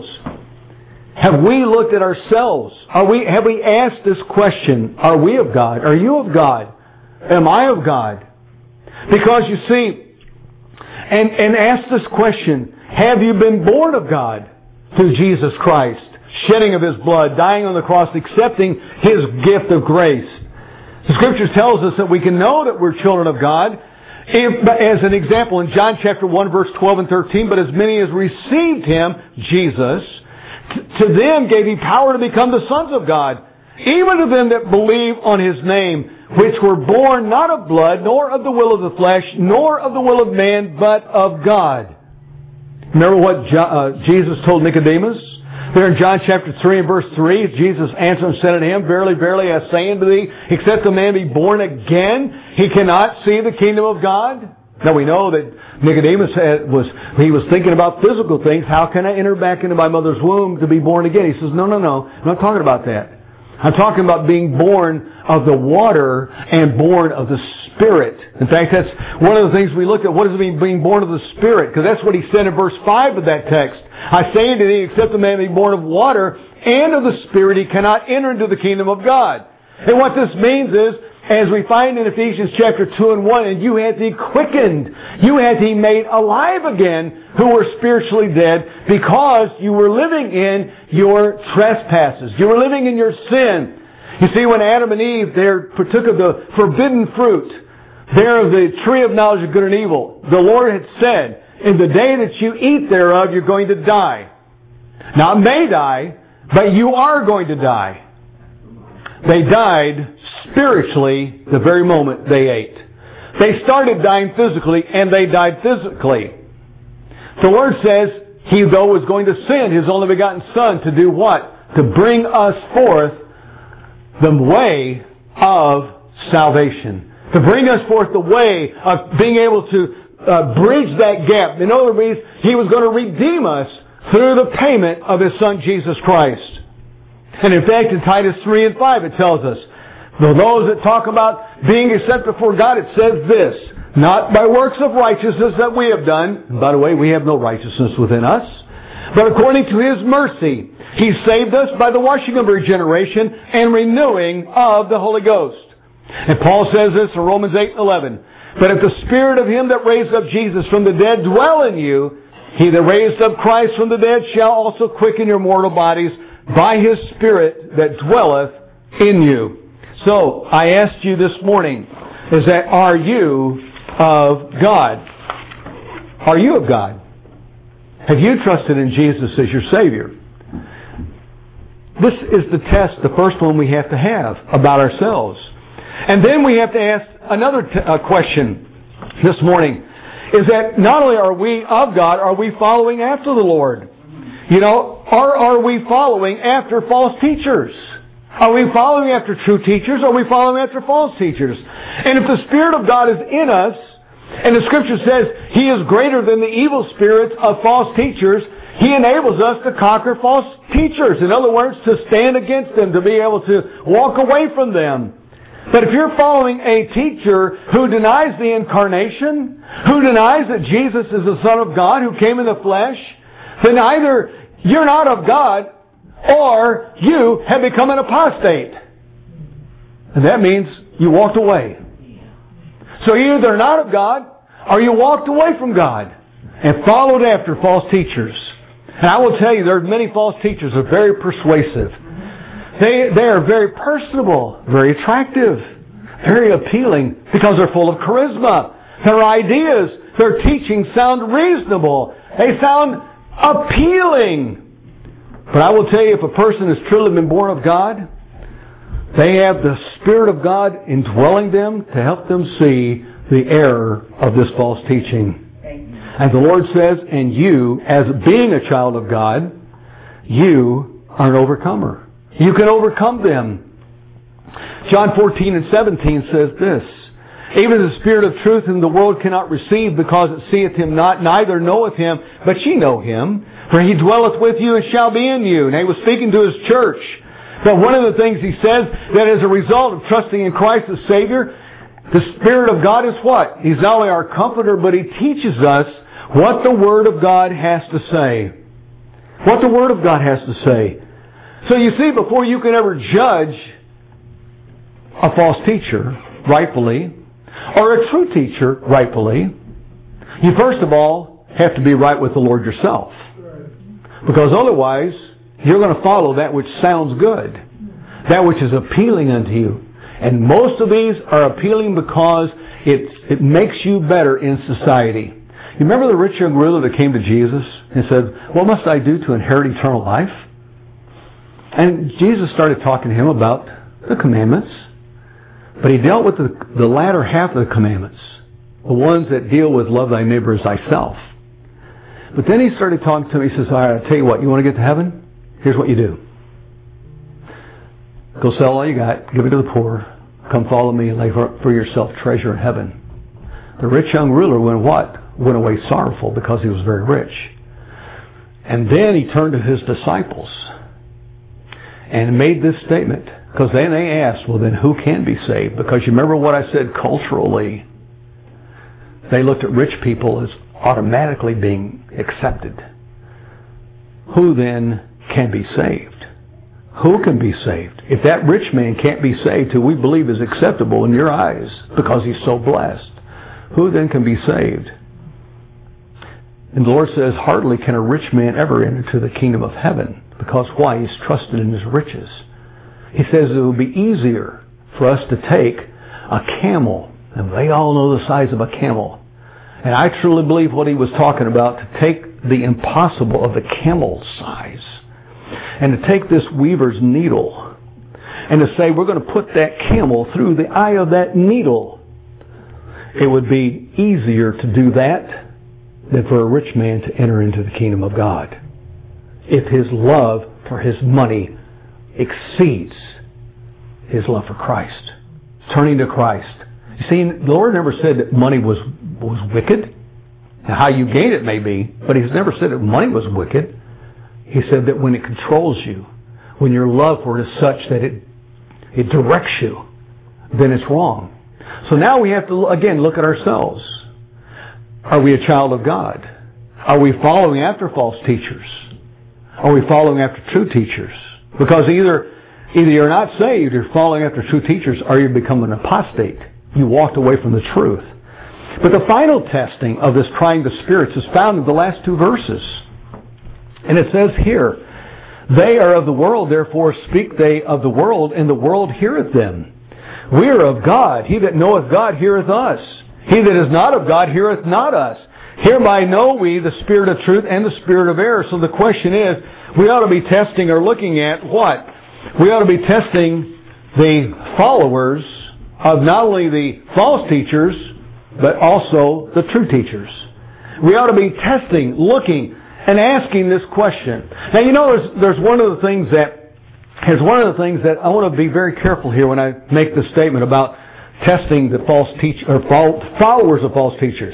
have we looked at ourselves? Are we, have we asked this question, are we of God? Are you of God? Am I of God? Because you see, and, and ask this question, have you been born of God through Jesus Christ? Shedding of His blood, dying on the cross, accepting His gift of grace. The Scripture tells us that we can know that we're children of God. If, as an example, in John chapter one, verse twelve and thirteen, "But as many as received Him," Jesus, "to them gave He power to become the sons of God, even to them that believe on His name, which were born not of blood, nor of the will of the flesh, nor of the will of man, but of God." Remember what Jesus told Nicodemus? There in John chapter three and verse three, Jesus answered and said unto him, "Verily, verily, I say unto thee, except a man be born again, he cannot see the kingdom of God." Now we know that Nicodemus had, was, he was thinking about physical things. How can I enter back into my mother's womb to be born again? He says, no, no, no. I'm not talking about that. I'm talking about being born of the water and born of the Spirit. In fact, that's one of the things we look at. What does it mean, being born of the Spirit? Because that's what he said in verse five of that text. "I say unto thee, except a man be born of water and of the Spirit, he cannot enter into the kingdom of God." And what this means is, as we find in Ephesians chapter two and one, "And you had thee quickened, you had thee made alive again, who were spiritually dead, because you were living in your trespasses." You were living in your sin. You see, when Adam and Eve there partook of the forbidden fruit, there of the tree of knowledge of good and evil, the Lord had said, "In the day that you eat thereof, you're going to die." Now, it may die, but you are going to die. They died spiritually the very moment they ate. They started dying physically, and they died physically. The Lord says He, though, was going to send His only begotten Son to do what? To bring us forth the way of salvation. To bring us forth the way of being able to uh, bridge that gap. In other words, He was going to redeem us through the payment of His Son, Jesus Christ. And in fact, in Titus three and five, it tells us, for those that talk about being accepted before God, it says this, "Not by works of righteousness that we have done." And by the way, we have no righteousness within us. "But according to His mercy, He saved us by the washing of regeneration and renewing of the Holy Ghost." And Paul says this in Romans eight and eleven. "But if the Spirit of Him that raised up Jesus from the dead dwell in you, He that raised up Christ from the dead shall also quicken your mortal bodies by His Spirit that dwelleth in you." So, I asked you this morning, is that, are you of God? Are you of God? Have you trusted in Jesus as your Savior? This is the test, the first one we have to have about ourselves. And then we have to ask another t- uh, question this morning, is that not only are we of God, are we following after the Lord? You know, or are we following after false teachers? Are we following after true teachers? Or are we following after false teachers? And if the Spirit of God is in us, and the Scripture says He is greater than the evil spirits of false teachers, He enables us to conquer false teachers. In other words, to stand against them, to be able to walk away from them. But if you're following a teacher who denies the incarnation, who denies that Jesus is the Son of God who came in the flesh, then either you're not of God or you have become an apostate. And that means you walked away. So you're either not of God or you walked away from God and followed after false teachers. And I will tell you, there are many false teachers who are very persuasive. They, they are very personable, very attractive, very appealing because they're full of charisma. Their ideas, their teachings sound reasonable. They sound appealing. But I will tell you, if a person has truly been born of God, they have the Spirit of God indwelling them to help them see the error of this false teaching. And the Lord says, and you, as being a child of God, you are an overcomer. You can overcome them. John fourteen and seventeen says this, even the Spirit of truth whom the world cannot receive because it seeth Him not, neither knoweth Him, but ye know Him, for He dwelleth with you and shall be in you. And He was speaking to His church. But one of the things He says, that as a result of trusting in Christ as Savior, the Spirit of God is what? He's not only our comforter, but He teaches us what the Word of God has to say. What the Word of God has to say. So you see, before you can ever judge a false teacher rightfully, or a true teacher rightfully, you first of all have to be right with the Lord yourself. Because otherwise, you're going to follow that which sounds good, that which is appealing unto you. And most of these are appealing because it, it makes you better in society. You remember the rich young ruler that came to Jesus and said, what must I do to inherit eternal life? And Jesus started talking to him about the commandments. But He dealt with the, the latter half of the commandments, the ones that deal with love thy neighbor as thyself. But then He started talking to him. He says, all right, I'll tell you what, you want to get to heaven? Here's what you do. Go sell all you got, give it to the poor, come follow me and lay for, for yourself treasure in heaven. The rich young ruler went what? Went away sorrowful because he was very rich. And then he turned to his disciples and made this statement. Because then they asked, well then who can be saved? Because you remember what I said culturally. They looked at rich people as automatically being accepted. Who then can be saved? Who can be saved? If that rich man can't be saved, who we believe is acceptable in your eyes because he's so blessed, who then can be saved? And the Lord says, hardly can a rich man ever enter into the kingdom of heaven. Because why? He's trusted in his riches. He says it would be easier for us to take a camel, and they all know the size of a camel. And I truly believe what he was talking about, to take the impossible of the camel size, and to take this weaver's needle, and to say we're going to put that camel through the eye of that needle. It would be easier to do that than for a rich man to enter into the kingdom of God, if his love for his money exceeds his love for Christ. Turning to Christ. You see, the Lord never said that money was, was wicked. Now, how you gain it may be, but He's never said that money was wicked. He said that when it controls you, when your love for it is such that it, it directs you, then it's wrong. So now we have to, again, look at ourselves. Are we a child of God? Are we following after false teachers? Are we following after true teachers? Because either either you're not saved, you're following after true teachers, or you become an apostate. You walked away from the truth. But the final testing of this trying the spirits is found in the last two verses. And it says here, they are of the world, therefore speak they of the world, and the world heareth them. We are of God. He that knoweth God heareth us. He that is not of God heareth not us. Hereby know we the spirit of truth and the spirit of error. So the question is, we ought to be testing or looking at what? We ought to be testing the followers of not only the false teachers, but also the true teachers. We ought to be testing, looking, and asking this question. Now, you know, there's, there's one of the things that, there's one of the things that I want to be very careful here when I make this statement about testing the false teach or followers of false teachers.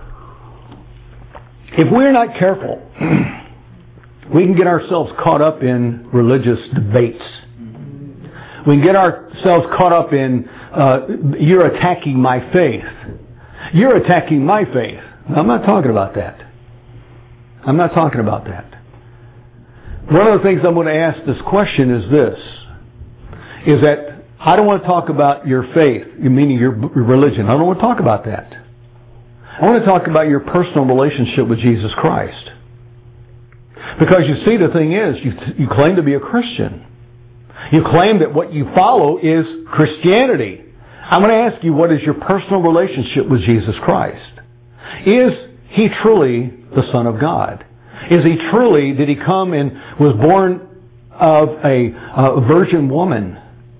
If we're not careful, we can get ourselves caught up in religious debates. we can get ourselves caught up in, uh, you're attacking my faith. You're attacking my faith. I'm not talking about that. I'm not talking about that. One of the things I'm going to ask this question is this, is that I don't want to talk about your faith, meaning your religion. I don't want to talk about that. I want to talk about your personal relationship with Jesus Christ. Because you see, the thing is, you, you claim to be a Christian. You claim that what you follow is Christianity. I'm going to ask you, what is your personal relationship with Jesus Christ? Is He truly the Son of God? Is He truly, did He come and was born of a, a virgin woman?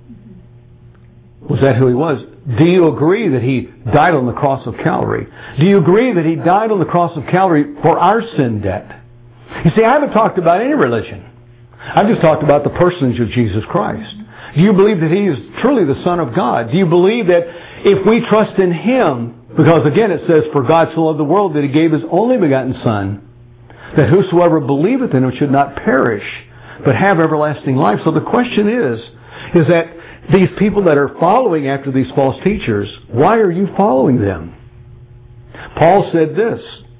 Was that who He was? Do you agree that He died on the cross of Calvary? Do you agree that He died on the cross of Calvary for our sin debt? You see, I haven't talked about any religion. I've just talked about the personage of Jesus Christ. Do you believe that He is truly the Son of God? Do you believe that if we trust in Him, because again it says, for God so loved the world that He gave His only begotten Son, that whosoever believeth in Him should not perish, but have everlasting life. So the question is, is that these people that are following after these false teachers, why are you following them? Paul said this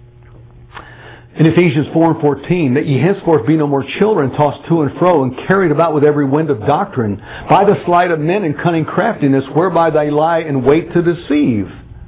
in Ephesians four and fourteen, that ye henceforth be no more children, tossed to and fro, and carried about with every wind of doctrine, by the sleight of men and cunning craftiness, whereby they lie in wait to deceive.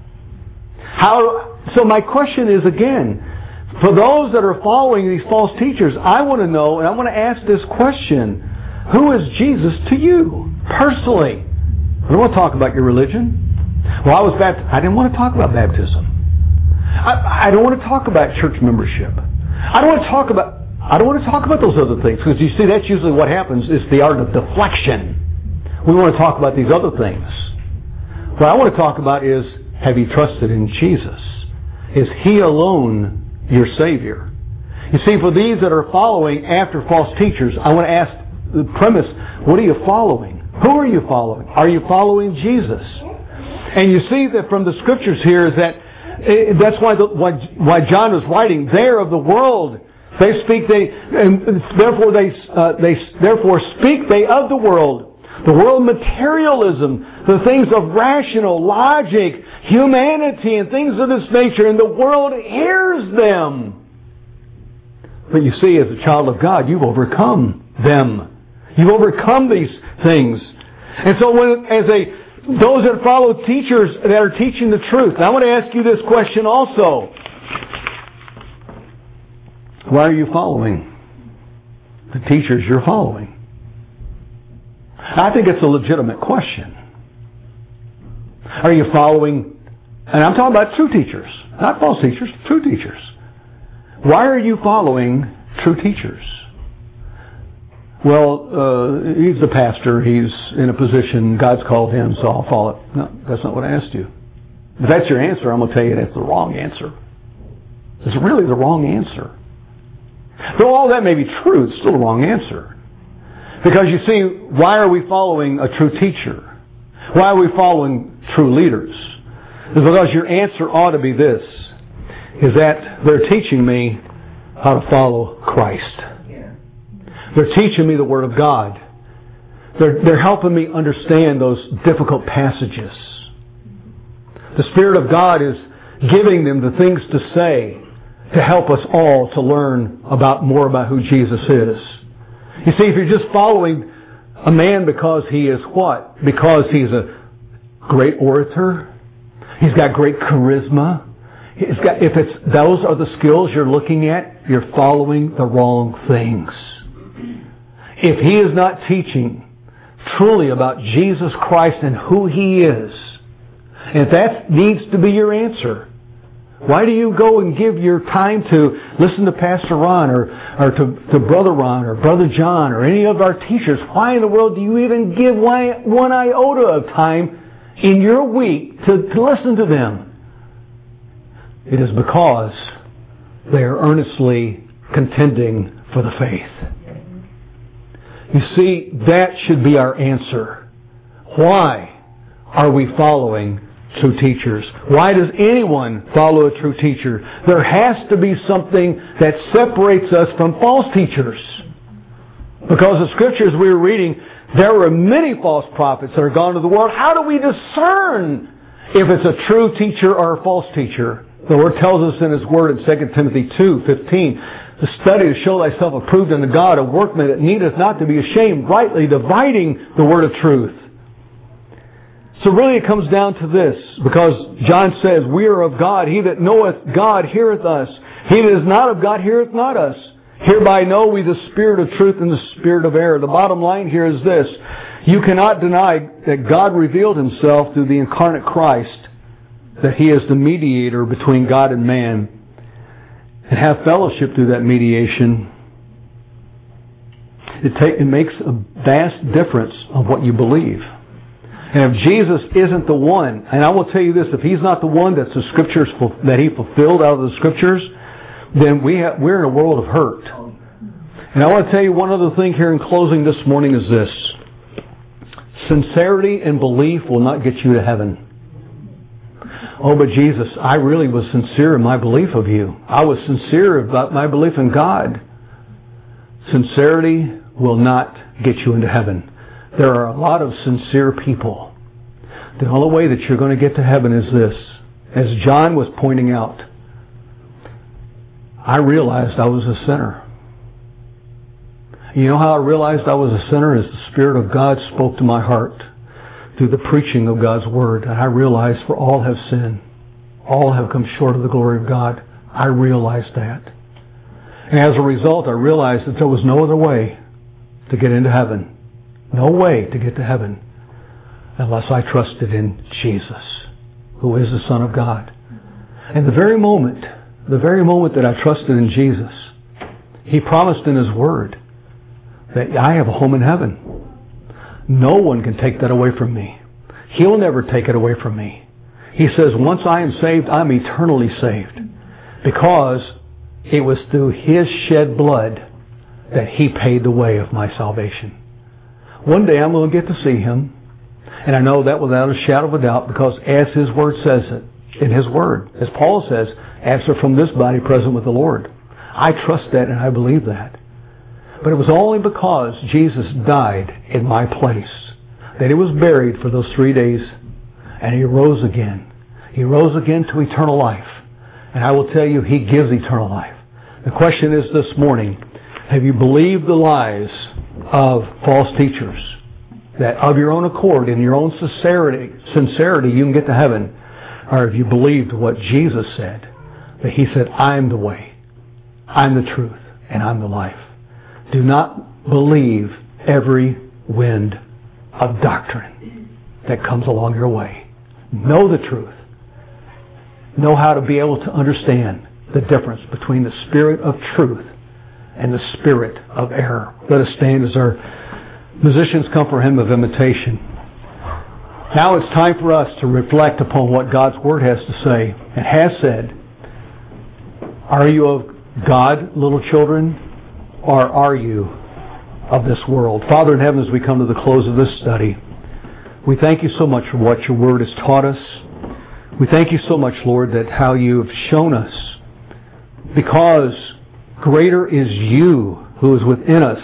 How? So my question is again, for those that are following these false teachers, I want to know, and I want to ask this question, who is Jesus to you, personally? I don't want to talk about your religion. Well, I was baptized. I didn't want to talk about baptism. I, I don't want to talk about church membership. I don't want to talk about I don't want to talk about those other things, because you see, that's usually what happens. It's the art of deflection. We want to talk about these other things. What I want to talk about is, have you trusted in Jesus? Is He alone your Savior? You see, for these that are following after false teachers, I want to ask the premise, what are you following? Who are you following? Are you following Jesus? And you see that from the Scriptures here is that that's why, the, why why John was writing. They're of the world. They speak. They and therefore they uh, they therefore speak they of the world. The world materialism, the things of rational logic, humanity, and things of this nature, and the world hears them. But you see, as a child of God, you've overcome them. You've overcome these things. And so, when as a those that follow teachers that are teaching the truth. I want to ask you this question also. Why are you following the teachers you're following? I think it's a legitimate question. Are you following, and I'm talking about true teachers, not false teachers, true teachers. Why are you following true teachers? Well, uh, he's the pastor. He's in a position. God's called him, so I'll follow it. No, that's not what I asked you. If that's your answer, I'm going to tell you that's the wrong answer. It's really the wrong answer. Though all that may be true, it's still the wrong answer. Because you see, why are we following a true teacher? Why are we following true leaders? It's because your answer ought to be this, is that they're teaching me how to follow Christ. They're teaching me the Word of God. They're, they're helping me understand those difficult passages. The Spirit of God is giving them the things to say to help us all to learn about more about who Jesus is. You see, if you're just following a man because he is what? Because he's a great orator, he's got great charisma, he's got, if it's those are the skills you're looking at, you're following the wrong things. If he is not teaching truly about Jesus Christ and who He is, and if that needs to be your answer, why do you go and give your time to listen to Pastor Ron or, or to, to Brother Ron or Brother John or any of our teachers? Why in the world do you even give one iota of time in your week to, to listen to them? It is because they are earnestly contending for the faith. You see, that should be our answer. Why are we following true teachers? Why does anyone follow a true teacher? There has to be something that separates us from false teachers. Because the Scriptures we were reading, There are many false prophets that are gone to the world. How do we discern if it's a true teacher or a false teacher? The Lord tells us in His Word in Second Timothy two fifteen, to study to show thyself approved unto God, a workman that needeth not to be ashamed, rightly dividing the word of truth. So really it comes down to this, because John says, we are of God. He that knoweth God heareth us. He that is not of God heareth not us. Hereby know we the spirit of truth and the spirit of error. The bottom line here is this. You cannot deny that God revealed Himself through the incarnate Christ, that He is the mediator between God and man, and have fellowship through that mediation. It, take, it makes a vast difference of what you believe. And if Jesus isn't the one, and I will tell you this, if He's not the one that the Scriptures that He fulfilled out of the Scriptures, then we have, we're in a world of hurt. And I want to tell you one other thing here in closing this morning is this. Sincerity and belief will not get you to heaven. Oh, but Jesus, I really was sincere in my belief of You. I was sincere about my belief in God. Sincerity will not get you into heaven. There are a lot of sincere people. The only way that you're going to get to heaven is this. As John was pointing out, I realized I was a sinner. You know how I realized I was a sinner? As the Spirit of God spoke to my heart through the preaching of God's Word. And I realized, for all have sinned. All have come short of the glory of God. I realized that. And as a result, I realized that there was no other way to get into heaven. No way to get to heaven unless I trusted in Jesus, who is the Son of God. And the very moment, the very moment that I trusted in Jesus, He promised in His Word that I have a home in heaven. No one can take that away from me. He'll never take it away from me. He says, once I am saved, I'm eternally saved. Because it was through His shed blood that He paid the way of my salvation. One day I'm going to get to see Him. And I know that without a shadow of a doubt, because as His Word says it, in His Word, as Paul says, absent from this body, present with the Lord. I trust that and I believe that. But it was only because Jesus died in my place that He was buried for those three days and He rose again. He rose again to eternal life. And I will tell you, He gives eternal life. The question is this morning, have you believed the lies of false teachers? That of your own accord, in your own sincerity, sincerity, you can get to heaven. Or have you believed what Jesus said? That He said, I'm the way, I'm the truth, and I'm the life. Do not believe every wind of doctrine that comes along your way. Know the truth. Know how to be able to understand the difference between the spirit of truth and the spirit of error. Let us stand as our musicians come for a hymn of invitation. Now it's time for us to reflect upon what God's Word has to say and has said. Are you of God, little children, or are you of this world? Father in heaven, as we come to the close of this study, we thank You so much for what Your Word has taught us. We thank You so much, Lord, that how You have shown us, because greater is You who is within us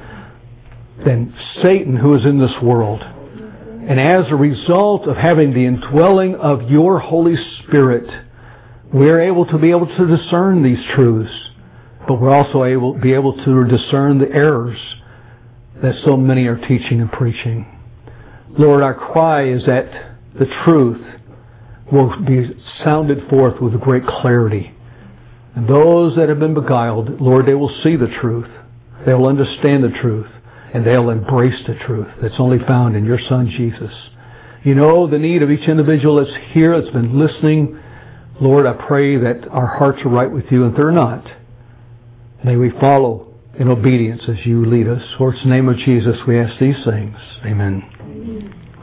than Satan who is in this world. And as a result of having the indwelling of Your Holy Spirit, we are able to be able to discern these truths, but we're also able to be able to discern the errors that so many are teaching and preaching. Lord, our cry is that the truth will be sounded forth with great clarity. And those that have been beguiled, Lord, they will see the truth. They will understand the truth. And they'll embrace the truth that's only found in Your Son, Jesus. You know the need of each individual that's here, that's been listening. Lord, I pray that our hearts are right with You. And if they're not, may we follow in obedience as You lead us. For it's in the name of Jesus we ask these things. Amen.